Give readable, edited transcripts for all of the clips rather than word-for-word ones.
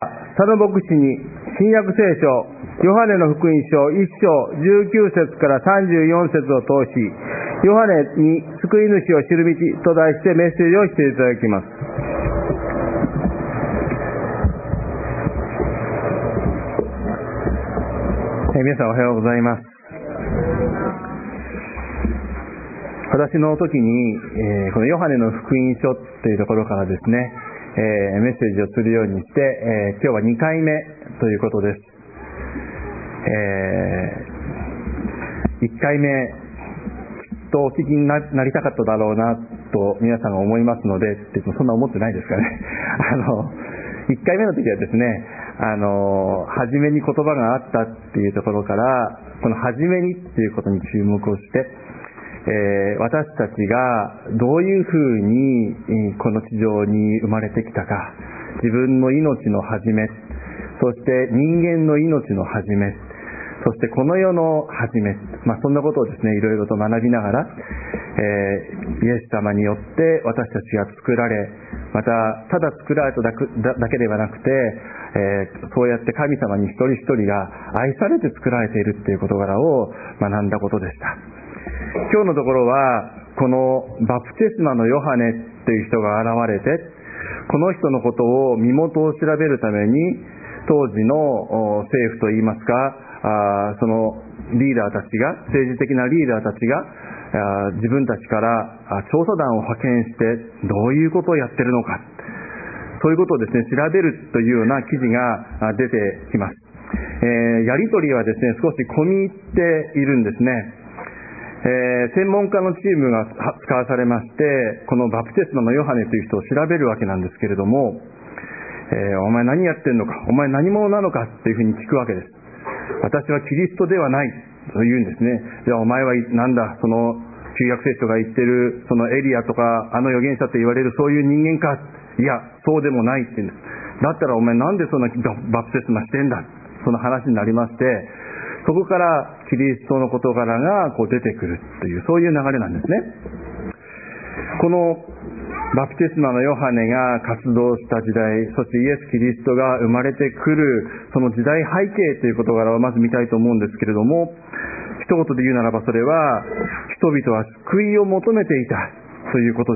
佐野牧師に新約聖書ヨハネの福音書1章19節から34節を通し、ヨハネに救い主を知る道と題してメッセージをしていただきます。皆さんおはようございます。私の時に、このヨハネの福音書というところからですね、メッセージをするようにして、今日は2回目ということです。1回目きっとお聞きになりたかっただろうなと皆さんが思いますので、そんな思ってないですかね。1回目の時はですね、初めに言葉があったっていうところから、この初めにっていうことに注目をして、私たちがどういうふうにこの地上に生まれてきたか、自分の命の始め、そして人間の命の始め、そしてこの世の始め、そんなことをですね、いろいろと学びながら、イエス様によって私たちが作られ、またただ作られただけではなくて、そうやって神様に一人一人が愛されて作られているという事柄を学んだことでした。今日のところは、このバプテスマのヨハネという人が現れて、この人のことを身元を調べるために、当時の政府といいますか、そのリーダーたちが、政治的なリーダーたちが自分たちから調査団を派遣してどういうことをやってるのか、そういうことをですね、調べるというような記事が出てきます。やり取りはですね、少し込み入っているんですね。専門家のチームが使わされまして、このバプテスマのヨハネという人を調べるわけなんですけれども、お前何やってんのか、お前何者なのかっていうふうに聞くわけです。私はキリストではないと言うんですね。じゃあお前はなんだ、その旧約聖書が言ってるそのエリアとかあの預言者と言われるそういう人間か。いや、そうでもないって言うんです。だったらお前なんでそんなバプテスマしてんだ、その話になりまして、そこからキリストの事柄が出てくるという、そういう流れなんですね。このバプテスマのヨハネが活動した時代、そしてイエス・キリストが生まれてくるその時代背景という事柄をまず見たいと思うんですけれども、一言で言うならばそれは、人々は救いを求めていたということです。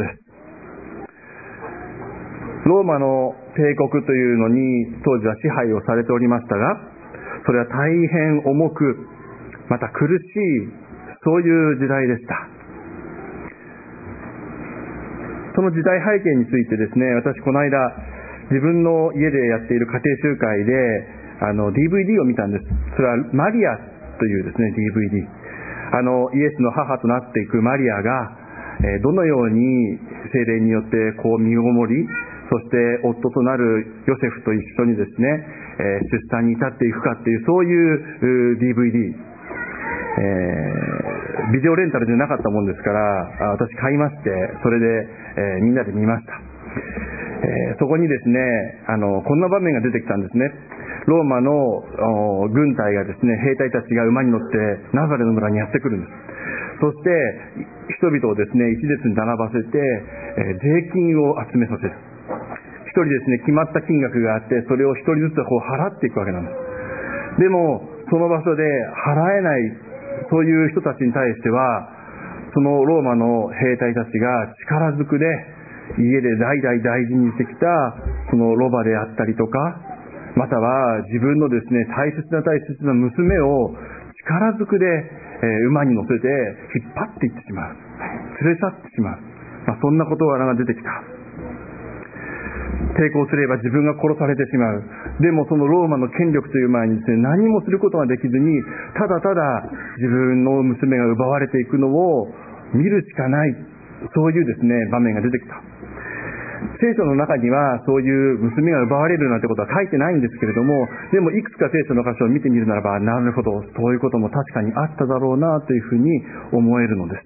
ローマの帝国というのに当時は支配をされておりましたが、それは大変重く、また苦しい、そういう時代でした。その時代背景についてですね、私この間自分の家でやっている家庭集会でDVD を見たんです。それはマリアというですね DVD、 イエスの母となっていくマリアが、どのように聖霊によって身ごもり、そして夫となるヨセフと一緒にですね、出産に至っていくかっていう、そういう DVD、ビデオレンタルでなかったもんですから、私買いまして、それで、みんなで見ました。そこにですね、こんな場面が出てきたんですね。ローマの軍隊がですね、兵隊たちが馬に乗ってナザレの村にやってくるんです。そして人々をですね、一列に並ばせて、税金を集めさせる。一人ですね、決まった金額があって、それを一人ずつ払っていくわけなんです。でもその場所で払えない、そういう人たちに対しては、そのローマの兵隊たちが力ずくで家で代々大事にしてきたそのロバであったりとか、または自分のですね、大切な娘を力ずくで、馬に乗せて引っ張っていってしまう、連れ去ってしまう、そんな事柄が出てきた。抵抗すれば自分が殺されてしまう。でもそのローマの権力という前にですね、何もすることができずに、ただただ自分の娘が奪われていくのを見るしかない、そういうですね、場面が出てきた。聖書の中にはそういう娘が奪われるなんてことは書いてないんですけれども、でもいくつか聖書の箇所を見てみるならば、なるほど、そういうことも確かにあっただろうなというふうに思えるのです。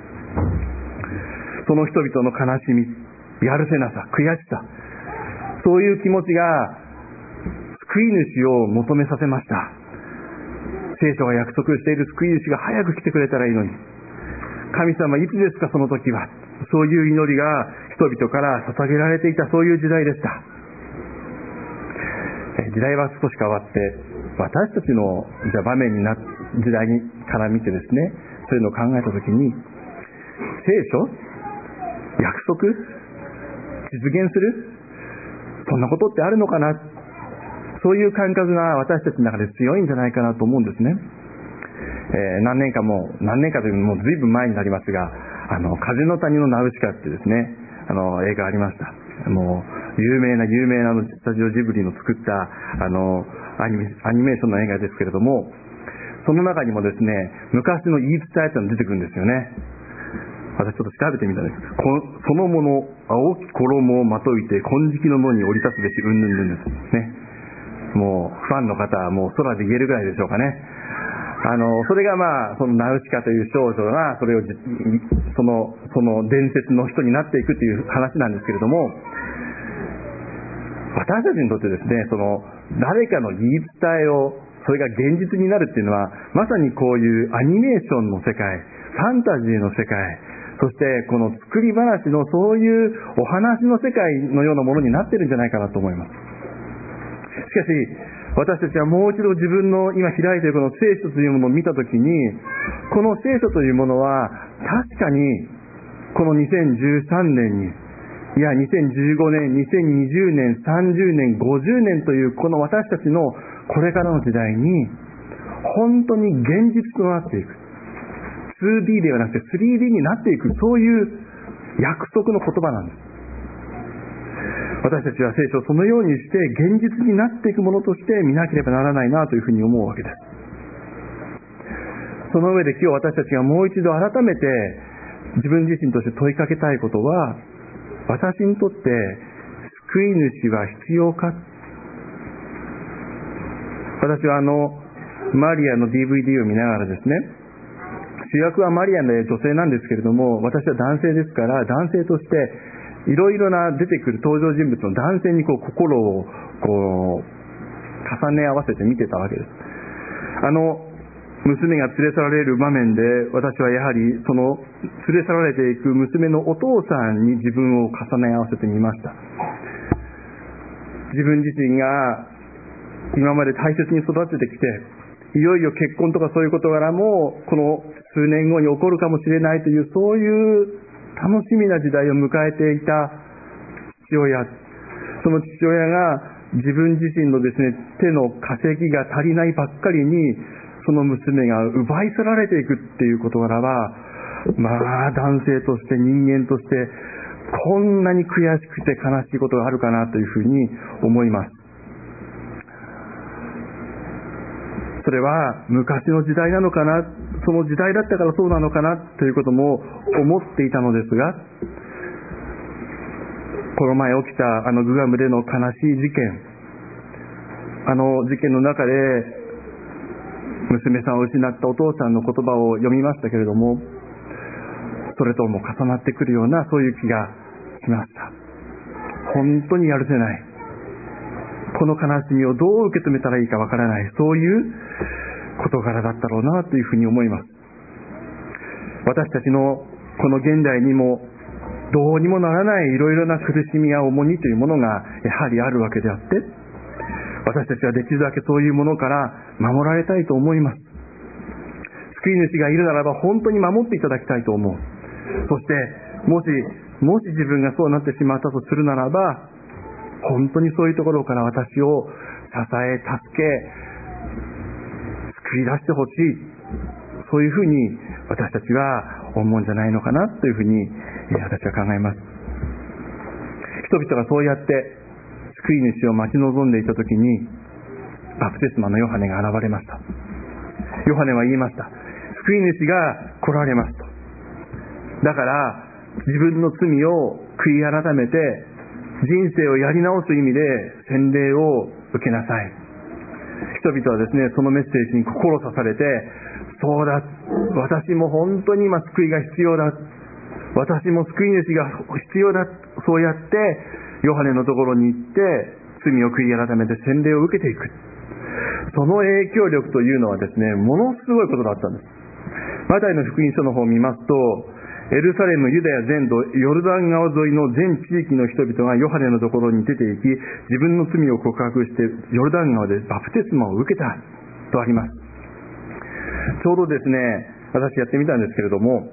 その人々の悲しみ、やるせなさ、悔しさ、そういう気持ちが救い主を求めさせました。聖書が約束している救い主が早く来てくれたらいいのに、神様いつですかその時は、そういう祈りが人々から捧げられていた、そういう時代でした。 時代は少し変わって、私たちの場面に時代から見てですね、そういうのを考えたときに、聖書、約束、実現する、そんなことってあるのかな、そういう感覚が私たちの中で強いんじゃないかなと思うんですね。何年かというのもずいぶん前になりますが、風の谷のナウシカってですね、映画ありました。もう有名なスタジオジブリの作ったアニメーションの映画ですけれども、その中にもですね、昔の言い伝えってのが出てくるんですよね。私ちょっと調べてみたんです。そのもの青き衣をまといて金色の野に降り立つべしうんぬんぬんですね。もうファンの方はもう空で言えるぐらいでしょうかね。それがそのナウシカという少女がそれをその伝説の人になっていくという話なんですけれども、私たちにとってですね、誰かの言い伝えをそれが現実になるっていうのは、まさにこういうアニメーションの世界、ファンタジーの世界、そしてこの作り話のそういうお話の世界のようなものになってるんじゃないかなと思います。しかし私たちはもう一度自分の今開いているこの聖書というものを見たときに、この聖書というものは確かにこの2013年に、いや2015年、2020年、30年、50年というこの私たちのこれからの時代に本当に現実となっていく、 2D ではなくて 3D になっていく、そういう約束の言葉なんです。私たちは聖書をそのようにして現実になっていくものとして見なければならないなというふうに思うわけです。その上で今日私たちがもう一度改めて自分自身として問いかけたいことは、私にとって救い主は必要か。私はマリアの DVD を見ながらですね、主役はマリアで女性なんですけれども、私は男性ですから、男性としていろいろな出てくる登場人物の男性に心を重ね合わせて見てたわけです。娘が連れ去られる場面で、私はやはりその連れ去られていく娘のお父さんに自分を重ね合わせてみました。自分自身が今まで大切に育ててきて、いよいよ結婚とかそういう事柄もこの数年後に起こるかもしれないという、そういう楽しみな時代を迎えていた父親、その父親が自分自身のですね、手の稼ぎが足りないばっかりにその娘が奪い去られていくっていう事柄は、男性として人間としてこんなに悔しくて悲しいことがあるかなというふうに思います。それは昔の時代なのかな、その時代だったからそうなのかなということも思っていたのですが、この前起きたグアムでの悲しい事件、事件の中で娘さんを失ったお父さんの言葉を読みましたけれども、それとも重なってくるようなそういう気がしました。本当にやるせない、この悲しみをどう受け止めたらいいかわからない、そういう事柄だったろうなというふうに思います。私たちのこの現代にもどうにもならないいろいろな苦しみや重荷というものがやはりあるわけであって、私たちはできるだけそういうものから守られたいと思います。救い主がいるならば本当に守っていただきたいと思う。そしてもし自分がそうなってしまったとするならば、本当にそういうところから私を支え、助け、救い出してほしい、そういうふうに私たちは思うんじゃないのかなというふうに私は考えます。人々がそうやって救い主を待ち望んでいたときに、バプテスマのヨハネが現れました。ヨハネは言いました。救い主が来られますと。だから自分の罪を悔い改めて人生をやり直す意味で洗礼を受けなさい。人々はですね、そのメッセージに心刺されて、そうだ、私も本当に今救いが必要だ、私も救い主が必要だ、そうやってヨハネのところに行って罪を悔い改めて洗礼を受けていく。その影響力というのはですね、ものすごいことだったんです。マタイの福音書の方を見ますと、 エルサレム、ユダヤ全土、ヨルダン川沿いの全地域の人々がヨハネのところに出て行き、自分の罪を告白してヨルダン川でバプテスマを受けたとあります。ちょうどですね、私やってみたんですけれども、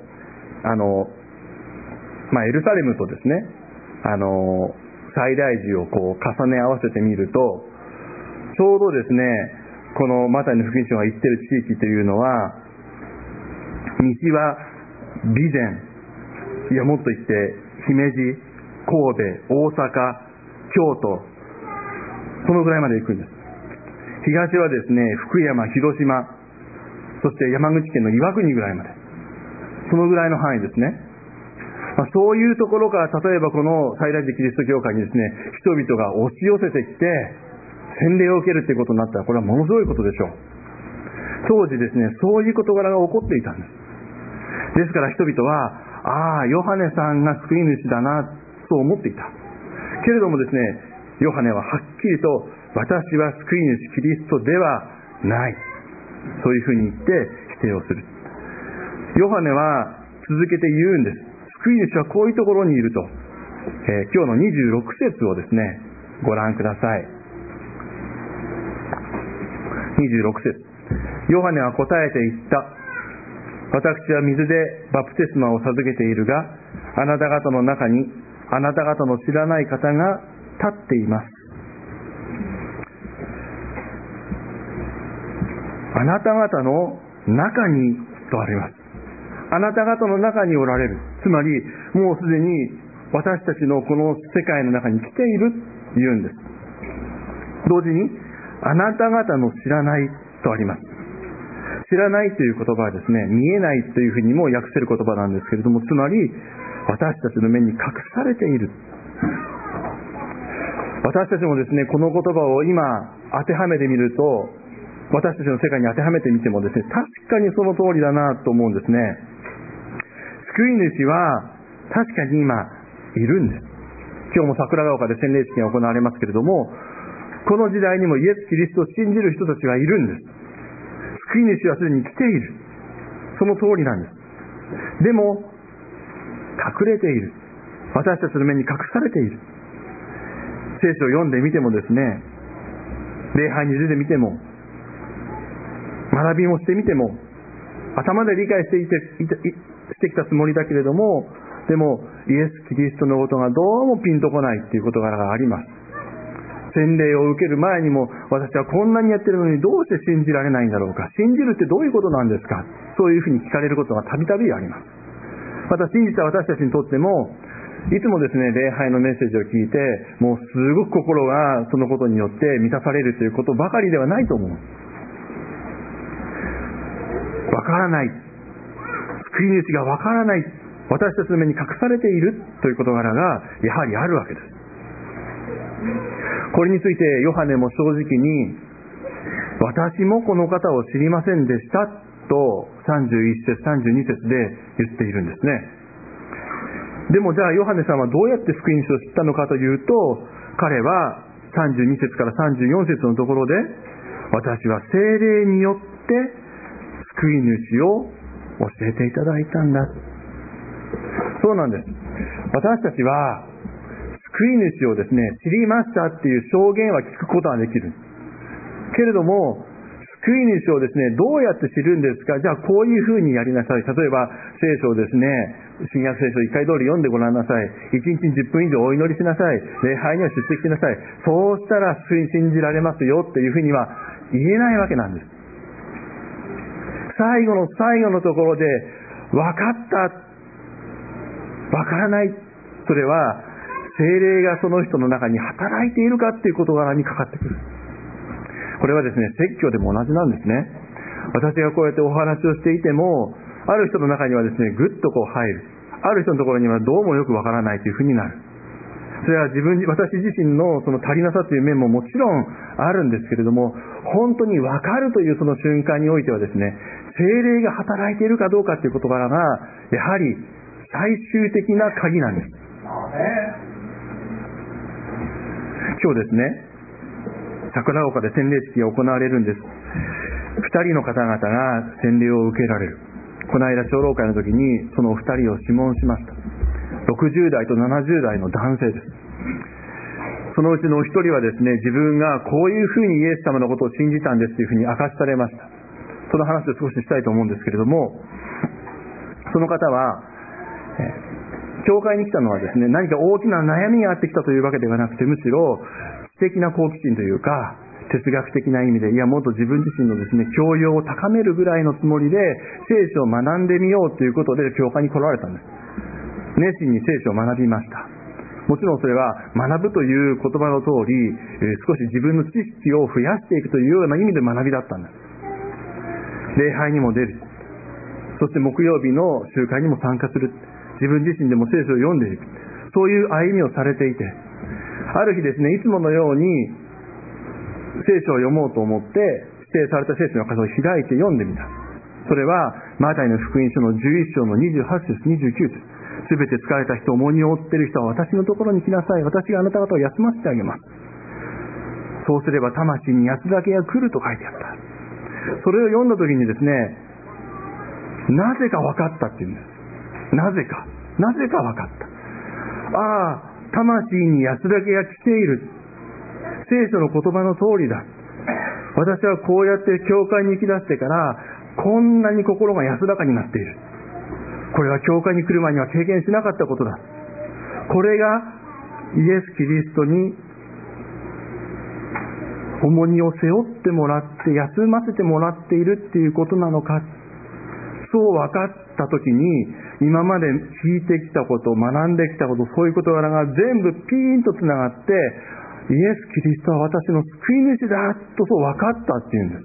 エルサレムとですね、西大寺をこう重ね合わせてみると、ちょうどですね、このマタイの福音書が言ってる地域というのは、西は備前、いやもっと言って姫路、神戸、大阪、京都、そのぐらいまで行くんです。東はですね、福山、広島、そして山口県の岩国ぐらいまで、そのぐらいの範囲ですね。そういうところから例えばこの西大寺キリスト教会にですね、人々が押し寄せてきて洗礼を受けるということになったら、これはものすごいことでしょう。当時ですね、そういう事柄が起こっていたんです。ですから人々は、ヨハネさんが救い主だなと思っていた。けれどもですね、ヨハネははっきりと、私は救い主キリストではない、そういうふうに言って否定をする。ヨハネは続けて言うんです。救い主はこういうところにいると。今日の26節をですね、ご覧ください。26節。ヨハネは答えて言った。私は水でバプテスマを授けているが、あなた方の中にあなた方の知らない方が立っています。あなた方の中にとあります。あなた方の中におられる。つまりもうすでに私たちのこの世界の中に来ていると言うんです。同時にあなた方の知らないとあります。知らないという言葉はですね、見えないというふうにも訳せる言葉なんですけれども、つまり私たちの目に隠されている。私たちもですね、この言葉を今当てはめてみると、私たちの世界に当てはめてみてもですね、確かにその通りだなと思うんですね。救い主は確かに今いるんです。今日も桜ヶ丘で洗礼式が行われますけれども、この時代にもイエス・キリストを信じる人たちはいるんです。救い主はすでに来ている。その通りなんです。でも隠れている。私たちの目に隠されている。聖書を読んでみてもですね、礼拝に出てみても、学びもしてみても、頭で理解してきたつもりだけれども、でもイエス・キリストのことがどうもピンとこないという事柄があります。洗礼を受ける前にも、私はこんなにやってるのにどうして信じられないんだろうか、信じるってどういうことなんですか、そういうふうに聞かれることがたびたびあります。また信じた私たちにとっても、いつもですね、礼拝のメッセージを聞いて、もうすごく心がそのことによって満たされるということばかりではないと思う。わからない、救い主がわからない、私たちの目に隠されているという事柄がやはりあるわけです。これについてヨハネも正直に、私もこの方を知りませんでしたと31節32節で言っているんですね。でもじゃあヨハネさんはどうやって福音書を知ったのかというと、彼は32節から34節のところで、私は聖霊によって救い主を教えていただいたんだ。そうなんです。私たちは救い主をですね、知りましたっていう証言は聞くことができる。けれども救い主をですね、どうやって知るんですか。じゃあこういうふうにやりなさい。例えば聖書をですね、新約聖書1回通り読んでごらんなさい。1日に10分以上お祈りしなさい。礼拝には出席しなさい。そうしたら信じられますよっていうふうには言えないわけなんです。最後の最後のところで分かった、分からない、それは聖霊がその人の中に働いているかっていう事柄にかかってくる。これはですね、説教でも同じなんですね。私がこうやってお話をしていても、ある人の中にはですね、ぐっとこう入る。ある人のところにはどうもよくわからないというふうになる。それは私自身のその足りなさという面ももちろんあるんですけれども、本当にわかるというその瞬間においてはですね、聖霊が働いているかどうかという事柄がやはり最終的な鍵なんです。今日ですね、桜丘で洗礼式が行われるんです。2人の方々が洗礼を受けられる。 この間長老会の時にそのお二人を諮問しました。60代と70代の男性です。そのうちのお一人はですね、自分がこういうふうにイエス様のことを信じたんですというふうに明かしされました。その話を少ししたいと思うんですけれども、その方は教会に来たのはですね、何か大きな悩みがあってきたというわけではなくて、むしろ知的な好奇心というか哲学的な意味で、いやもっと自分自身のですね、教養を高めるぐらいのつもりで聖書を学んでみようということで教会に来られたんです。熱心に聖書を学びました。もちろんそれは学ぶという言葉の通り、少し自分の知識を増やしていくというような意味で学びだったんです。礼拝にも出る、そして木曜日の集会にも参加する、自分自身でも聖書を読んでいく、そういう歩みをされていて、ある日ですね、いつものように聖書を読もうと思って指定された聖書の箇所を開いて読んでみた。それはマタイの福音書の11章の28節29節、すべて疲れた人、重荷を負っている人は私のところに来なさい、私があなた方を休ませてあげます。そうすれば魂に安らぎが来ると書いてあった。それを読んだ時にですね、なぜか分かったっていうんです。なぜか分かった。ああ、魂に安らぎが来ている、聖書の言葉の通りだ。私はこうやって教会に行き出してからこんなに心が安らかになっている。これは教会に来る前には経験しなかったことだ。これがイエス・キリストに重荷を背負ってもらって休ませてもらっているっていうことなのか。そう分かったときに、今まで聞いてきたこと、学んできたこと、そういう事柄が全部ピーンとつながって、イエス・キリストは私の救い主だとそう分かったっていうんです。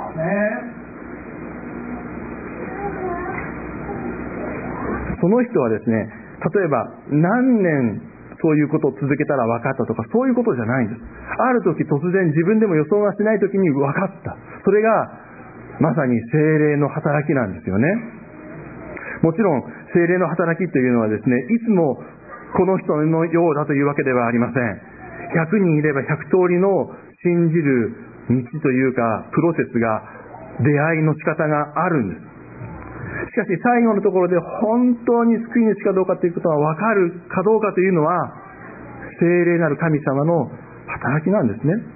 その人はですね、例えば何年そういうことを続けたら分かったとか、そういうことじゃないんです。ある時突然自分でも予想がしない時に分かった。それがまさに聖霊の働きなんですよね。もちろん聖霊の働きというのはですね、いつもこの人のようだというわけではありません。100人いれば100通りの信じる道というかプロセスが、出会いの仕方があるんです。しかし最後のところで本当に救い主かどうかということが分かるかどうかというのは、聖霊なる神様の働きなんですね。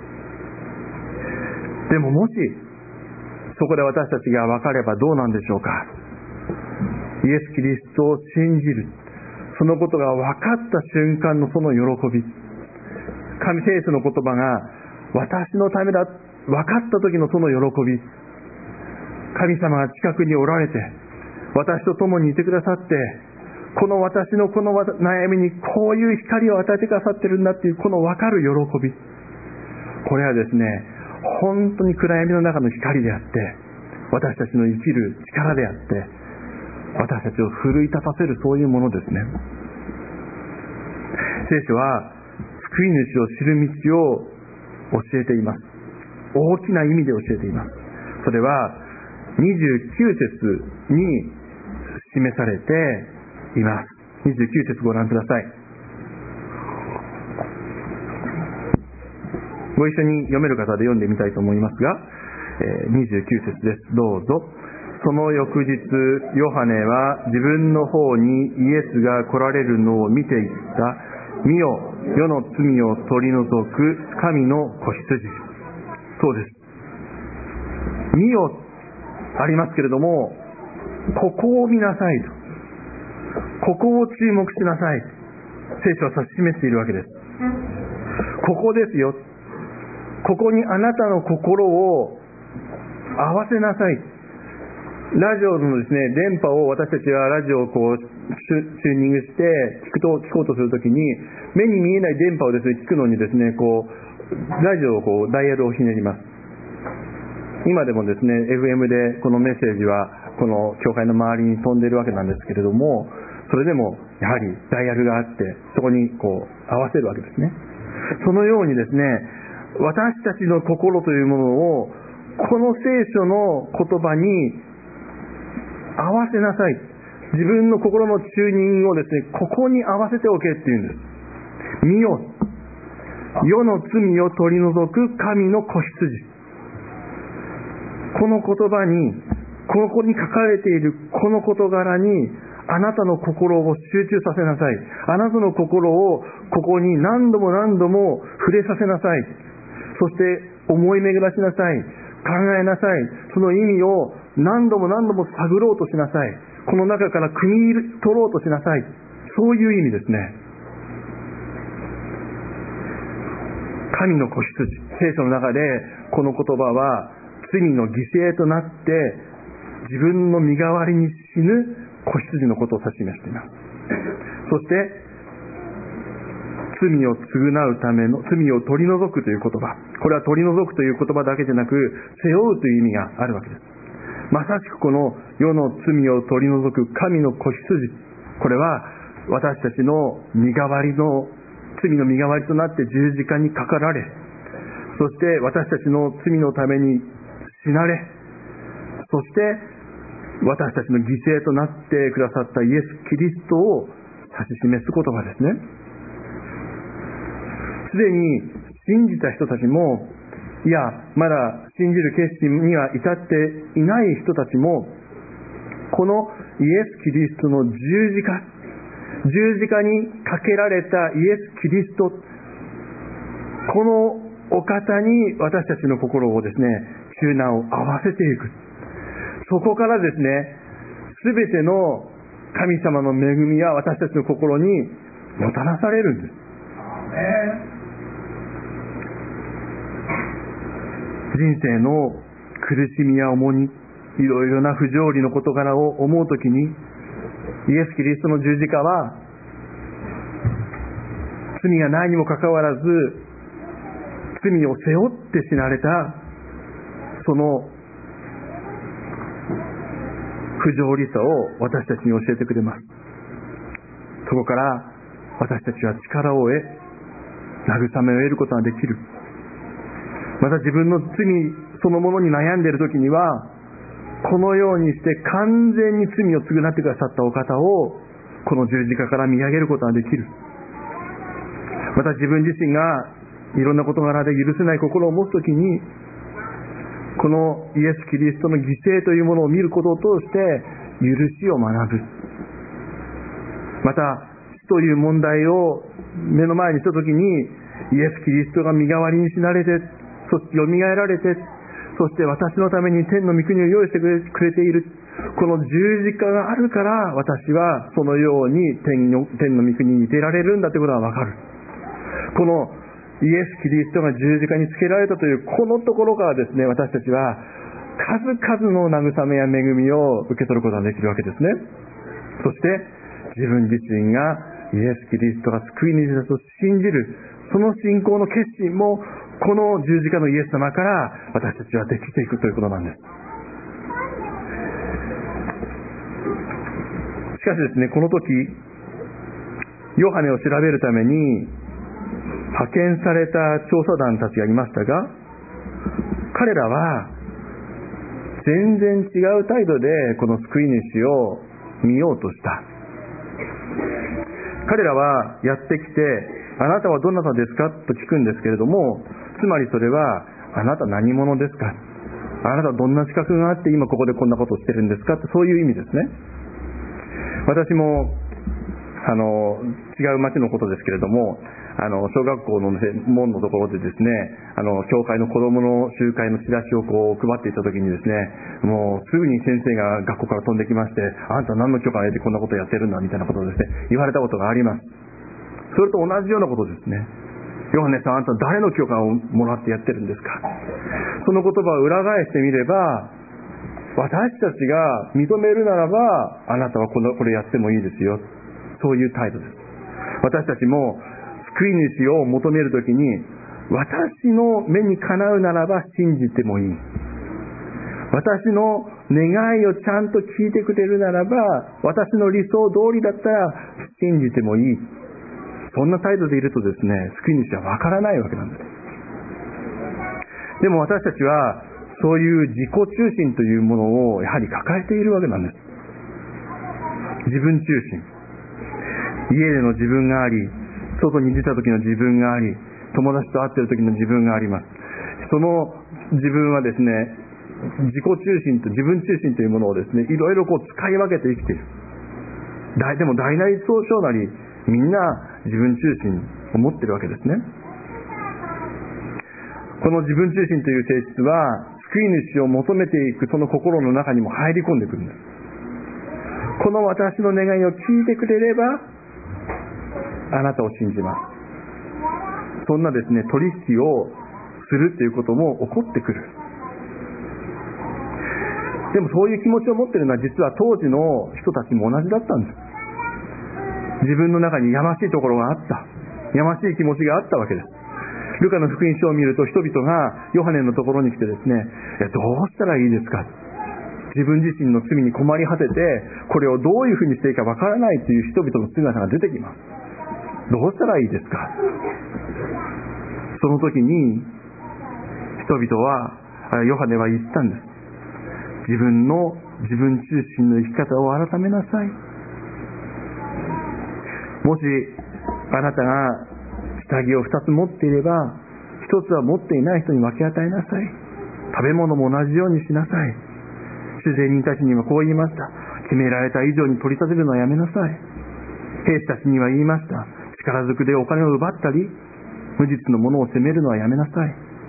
でももしそこで私たちが分かればどうなんでしょうか。イエス・キリストを信じる、そのことが分かった瞬間のその喜び、神聖書の言葉が私のためだ分かった時のその喜び、神様が近くにおられて私と共にいてくださって、この私のこの悩みにこういう光を与えてくださってるんだっていうこの分かる喜び、これはですね、本当に暗闇の中の光であって、私たちの生きる力であって、私たちを奮い立たせる、そういうものですね。聖書は救い主を知る道を教えています。大きな意味で教えています。それは29節に示されています。29節ご覧ください。ご一緒に読める方で読んでみたいと思いますが、29節です。どうぞ。その翌日、ヨハネは自分の方にイエスが来られるのを見ていった。見よ、世の罪を取り除く神の子羊。そうです。見よありますけれども、ここを見なさいと、ここを注目しなさい、聖書は指し示しているわけです。ここですよ、ここにあなたの心を合わせなさい。ラジオのですね、電波を、私たちはラジオをこうチューニングして聞こうとするときに、目に見えない電波をですね、聞くのにですね、こうラジオをこうダイヤルをひねります。今でもですね、FM でこのメッセージはこの教会の周りに飛んでいるわけなんですけれども、それでもやはりダイヤルがあって、そこにこう合わせるわけですね。そのようにですね、私たちの心というものをこの聖書の言葉に合わせなさい。自分の心のチューニングをですね、ここに合わせておけっていうんです。見よ、世の罪を取り除く神の子羊。この言葉にここに書かれているこの事柄にあなたの心を集中させなさい。あなたの心をここに何度も何度も触れさせなさい。そして思い巡らしなさい。考えなさい。その意味を何度も何度も探ろうとしなさい。この中から汲み取ろうとしなさい。そういう意味ですね。神の子羊、聖書の中でこの言葉は罪の犠牲となって自分の身代わりに死ぬ子羊のことを指し示しています。そして罪を償うための、罪を取り除くという言葉、これは取り除くという言葉だけでなく背負うという意味があるわけです。まさしくこの世の罪を取り除く神の子羊、これは私たちの身代わりの、罪の身代わりとなって十字架にかかられ、そして私たちの罪のために死なれ、そして私たちの犠牲となってくださったイエス・キリストを指し示す言葉ですね。すでに信じた人たちも、いやまだ信じる決心には至っていない人たちも、このイエス・キリストの十字架にかけられたイエス・キリスト、このお方に私たちの心をですね、救難を合わせていく。そこからですね、すべての神様の恵みは私たちの心にもたらされるんです。人生の苦しみや重荷、いろいろな不条理の事柄を思うときに、イエス・キリストの十字架は罪がないにもかかわらず罪を背負って死なれたその不条理さを私たちに教えてくれます。そこから私たちは力を得、慰めを得ることができる。また自分の罪そのものに悩んでいるときには、このようにして完全に罪を償ってくださったお方をこの十字架から見上げることができる。また自分自身がいろんな事柄で許せない心を持つときに、このイエス・キリストの犠牲というものを見ることを通して許しを学ぶ。また死という問題を目の前にしたときに、イエス・キリストが身代わりに死なれて、そしてよみがえられて、そして私のために天の御国を用意してくれている、この十字架があるから私はそのように天の御国に出られるんだということがわかる。このイエス・キリストが十字架につけられたというこのところからですね、私たちは数々の慰めや恵みを受け取ることができるわけですね。そして自分自身がイエス・キリストが救い主だと信じる、その信仰の決心もこの十字架のイエス様から私たちはできていくということなんです。しかしですね、この時ヨハネを調べるために派遣された調査団たちがいましたが、彼らは全然違う態度でこの救い主を見ようとした。彼らはやってきて、あなたはどなたですかと聞くんですけれども、つまりそれは、あなた何者ですか、あなたどんな資格があって今ここでこんなことをしてるんですかって、そういう意味ですね。私も違う町のことですけれども、小学校の門のところでですね、教会の子供の集会のチラシをこう配っていた時にですね、もうすぐに先生が学校から飛んできまして、あんた何の許可を得てこんなことをやってるんだみたいなことをですね、言われたことがあります。それと同じようなことですね。ヨハネさん、あんた誰の許可をもらってやってるんですか。その言葉を裏返してみれば、私たちが認めるならば、あなたはこれやってもいいですよ、そういう態度です。私たちも救い主を求めるときに、私の目にかなうならば信じてもいい、私の願いをちゃんと聞いてくれるならば、私の理想通りだったら信じてもいい、そんな態度でいるとですね、救い主はわからないわけなんです。でも私たちはそういう自己中心というものをやはり抱えているわけなんです。自分中心、家での自分があり、外に出た時の自分があり、友達と会っている時の自分があります。その自分はですね、 自己中心と自分中心というものをですね、いろいろ使い分けて生きている。でも大なり小なりみんな自分中心を持っているわけですね。この自分中心という性質は救い主を求めていくその心の中にも入り込んでくるんです。この私の願いを聞いてくれればあなたを信じます。そんなですね、取引をするということも起こってくる。でもそういう気持ちを持っているのは実は当時の人たちも同じだったんです。自分の中にやましいところがあった。やましい気持ちがあったわけです。ルカの福音書を見ると人々がヨハネのところに来てですね、どうしたらいいですか、自分自身の罪に困り果ててこれをどういうふうにしていいかわからないという人々の姿が出てきます。どうしたらいいですか。その時に人々はヨハネは言ったんです。自分中心の生き方を改めなさい。もしあなたが下着を2つ持っていれば1つは持っていない人に分け与えなさい。食べ物も同じようにしなさい。主税人たちにはこう言いました。決められた以上に取り立てるのはやめなさい。兵士たちには言いました。力ずくでお金を奪ったり無実のものを責めるのはやめなさい。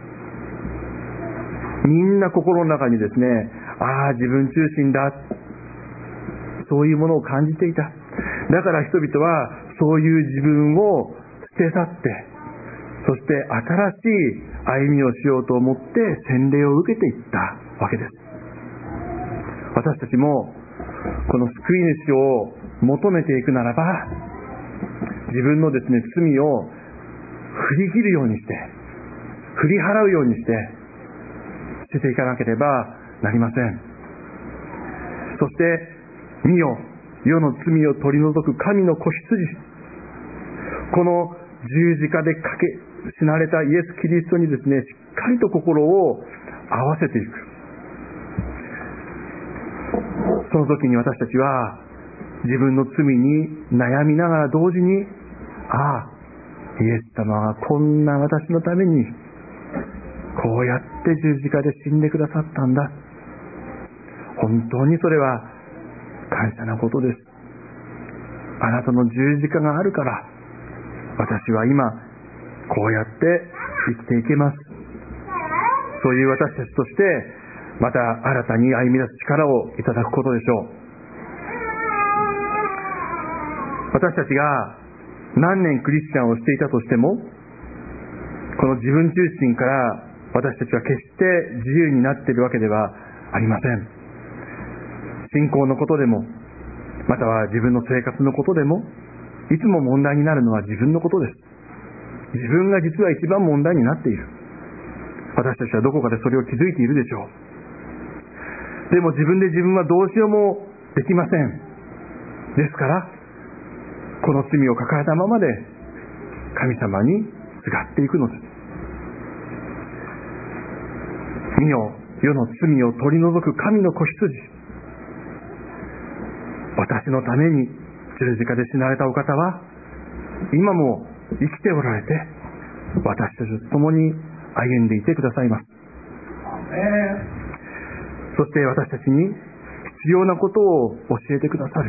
みんな心の中にですね、自分中心だ、そういうものを感じていた。だから人々はそういう自分を捨て去って、そして新しい歩みをしようと思って洗礼を受けていったわけです。私たちもこの救い主を求めていくならば、自分のですね、罪を振り切るようにして、振り払うようにして捨てていかなければなりません。そして見よ、世の罪を取り除く神の子羊、この十字架で死なれたイエス・キリストにですね、しっかりと心を合わせていく。その時に私たちは自分の罪に悩みながら同時に、イエス様はこんな私のためにこうやって十字架で死んでくださったんだ、本当にそれは感謝なことです。あなたの十字架があるから私は今こうやって生きていけます。そういう私たちとしてまた新たに歩み出す力をいただくことでしょう。私たちが何年クリスチャンをしていたとしても、この自分中心から私たちは決して自由になっているわけではありません。信仰のことでも、または自分の生活のことでも、いつも問題になるのは自分のことです。自分が実は一番問題になっている。私たちはどこかでそれを気づいているでしょう。でも自分で自分はどうしようもできません。ですからこの罪を抱えたままで神様にすがっていくのです。見よ、世の罪を取り除く神の子羊、私のために十字架で死なれたお方は今も生きておられて、私たちと共に歩んでいてくださいます。そして私たちに必要なことを教えてくださる。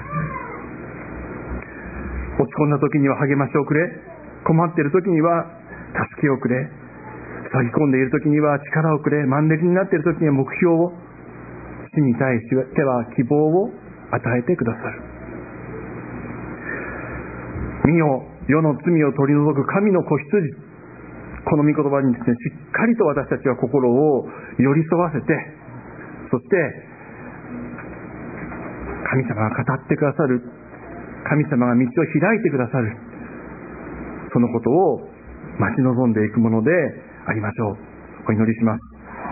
落ち込んだ時には励ましをくれ、困っている時には助けをくれ、塞ぎ込んでいる時には力をくれ、満足になっている時には目標を、死に対しては希望を与えてくださる。見よ、世の罪を取り除く神の子羊、この御言葉にですね、しっかりと私たちは心を寄り添わせて、そして神様が語ってくださる、神様が道を開いてくださる、そのことを待ち望んでいくものでありましょう。お祈りします。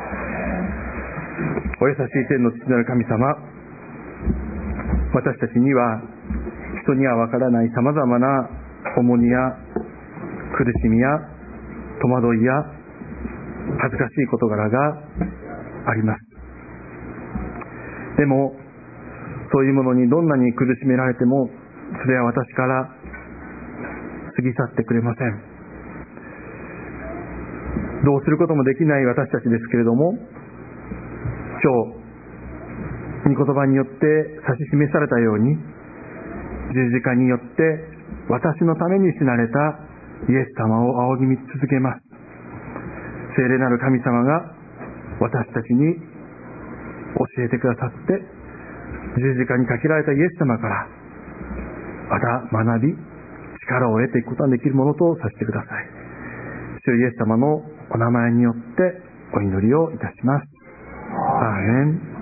お優しい天の父なる神様、私たちには人にはわからないさまざまな重荷や苦しみや戸惑いや恥ずかしい事柄があります。でもそういうものにどんなに苦しめられても、それは私から過ぎ去ってくれません。どうすることもできない私たちですけれども、 今日御言葉によって指し示されたように、十字架によって私のために死なれたイエス様を仰ぎ見続けます。聖霊なる神様が私たちに教えてくださって、十字架にかけられたイエス様からまた学び、力を得ていくことができるものとさせてください。主イエス様のお名前によってお祈りをいたします。アーメン。